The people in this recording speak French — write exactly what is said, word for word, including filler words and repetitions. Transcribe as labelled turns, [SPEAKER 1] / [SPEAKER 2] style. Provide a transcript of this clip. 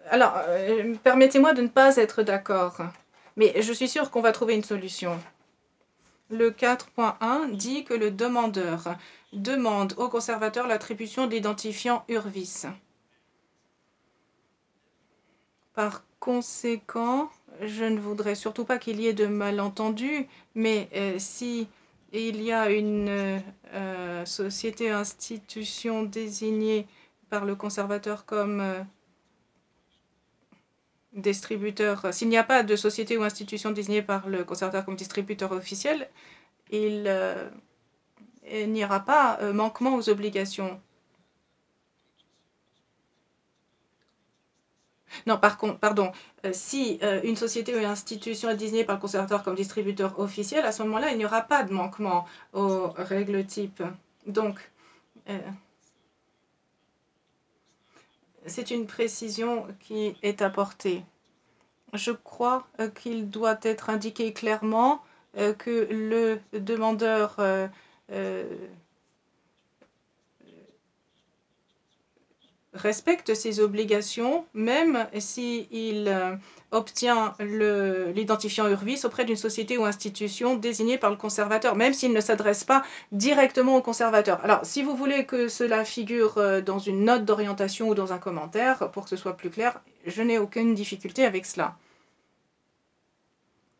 [SPEAKER 1] Alors, euh, permettez-moi de ne pas être d'accord, mais je suis sûre qu'on va trouver une solution. Le quatre point un dit que le demandeur demande au conservateur l'attribution de l'identifiant U R V I S. Par conséquent, je ne voudrais surtout pas qu'il y ait de malentendus, mais euh, si il y a une euh, société institution désignée par le conservateur comme euh, distributeur, s'il n'y a pas de société ou institution désignée par le conservateur comme distributeur officiel, il, euh, il n'y aura pas euh, manquement aux obligations. Non, par contre, pardon, euh, si euh, une société ou une institution est désignée par le conservateur comme distributeur officiel, à ce moment-là, il n'y aura pas de manquement aux règles type. Donc, euh, c'est une précision qui est apportée. Je crois euh, qu'il doit être indiqué clairement euh, que le demandeur euh, euh, respecte ses obligations, même s'il euh, obtient l'identifiant U R V I S auprès d'une société ou institution désignée par le conservateur, même s'il ne s'adresse pas directement au conservateur. Alors, si vous voulez que cela figure euh, dans une note d'orientation ou dans un commentaire, pour que ce soit plus clair, je n'ai aucune difficulté avec cela.